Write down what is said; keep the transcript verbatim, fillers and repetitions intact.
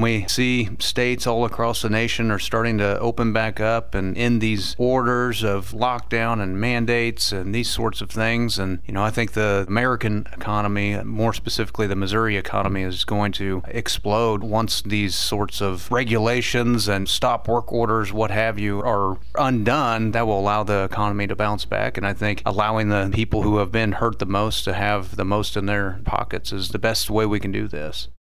we see states all across the nation are starting to open back up and end these orders of lockdown and mandates and these sorts of things. And, you know, I think the American economy, more specifically the Missouri economy, is going to explode once these sorts of regulations and stop work orders, what have you, are undone. That will allow the economy to bounce back. And I think allowing the people who have been hurt the most to have the most in their pockets is the best way we can do this.